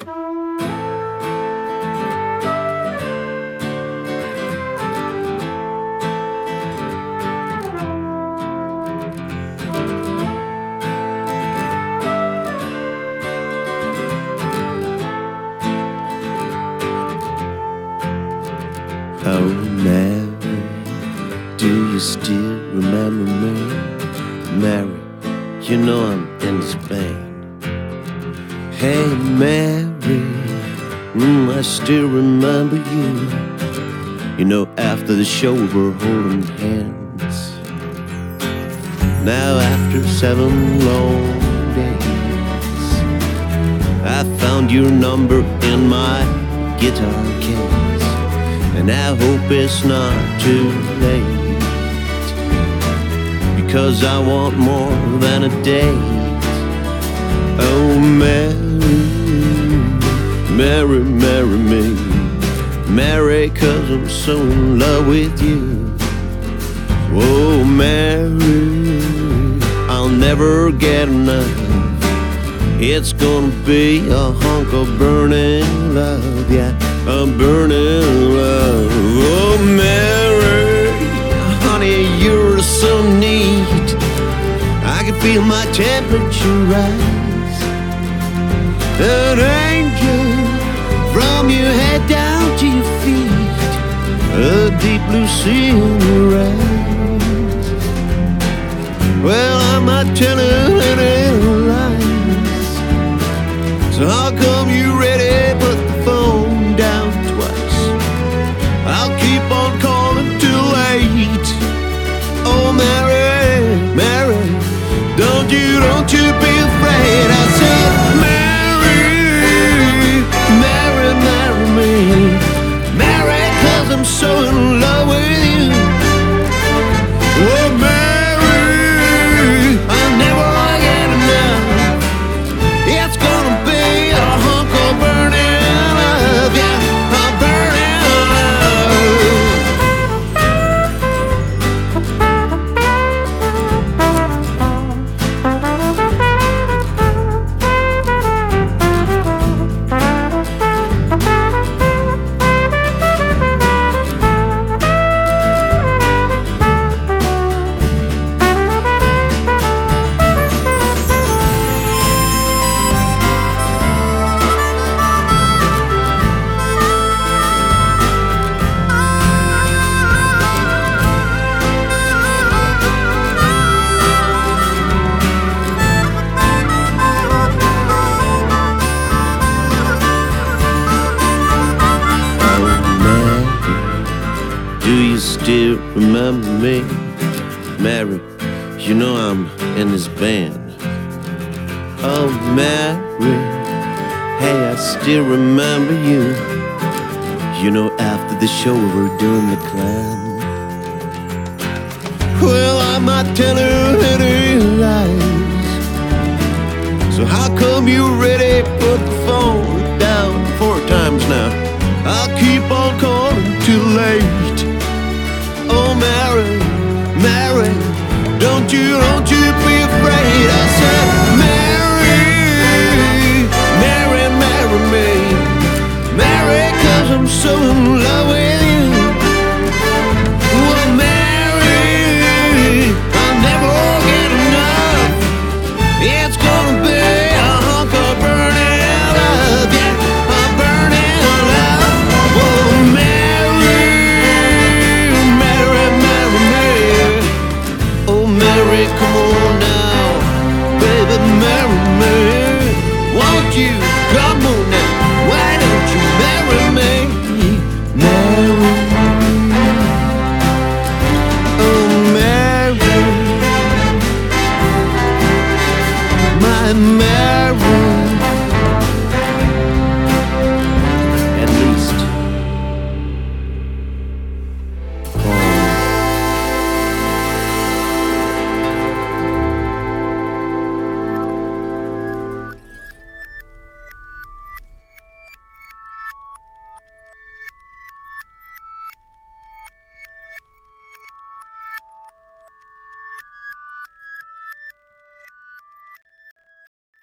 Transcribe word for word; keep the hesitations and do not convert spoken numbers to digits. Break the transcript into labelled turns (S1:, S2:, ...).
S1: Oh, Mary, do you still remember me? Mary, you know I'm in Spain. Hey, Mary, mm, I still remember you. You know, after the show we were holding hands. Now after seven long days, I found your number in my guitar case, and I hope it's not too late, because I want more than a date. Oh, Mary, Mary, marry me. Mary, 'cause I'm so in love with you. Oh, Mary, I'll never get enough. It's gonna be a hunk of burning love, yeah, a burning love. Oh, Mary, honey, you're so neat. I can feel my temperature rise. An angel from your head down to your feet, a deep blue sea in your eyes. Well, I'm not telling any lies, so how come you ready put the phone down twice? I'll keep on calling too late. Oh, Mary, Mary, don't you, don't you be afraid. I said, Mary, Mary, marry me. Mary, 'cause I'm so in love with you. Oh, Mary, I'll never get enough. It's gonna be a hunk of burning love, yeah, a burning love. Do you still remember me? Mary, you know I'm in this band. Oh, Mary, hey, I still remember you. You know, after the show we were doing the climb. Well, I'm not telling any lies, so how come you ready put the phone down four times now? I'll keep on calling too late. Oh, Mary, Mary, don't you, don't you be afraid. I said, Mary, Mary, marry me. Mary, 'cause I'm so in love with you. Oh, Mary, I'll never get enough. It's gonna be a hunk of burning love, yeah, a burning love. Oh, Mary, Mary, marry me. Oh, Mary, come on now, baby, marry me. Won't you come on now? Why don't you marry me? Mary, oh, Mary, my Mary.